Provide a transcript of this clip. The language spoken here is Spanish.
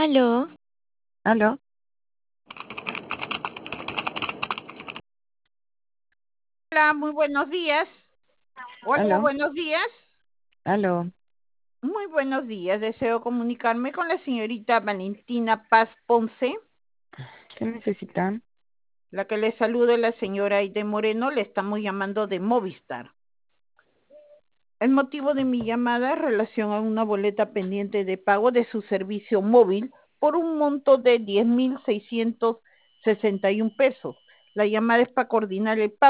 Aló, ¿Aló? Hola, muy buenos días. Hola, ¿Aló? buenos días. ¿Aló? Muy buenos días. Deseo comunicarme con la señorita Valentina Paz Ponce. ¿Qué necesitan? La que le saluda es la señora Aide Moreno. Le estamos llamando de Movistar. El motivo de mi llamada es relación a una boleta pendiente de pago de su servicio móvil por un monto de 10.661 pesos. La llamada es para coordinar el pago.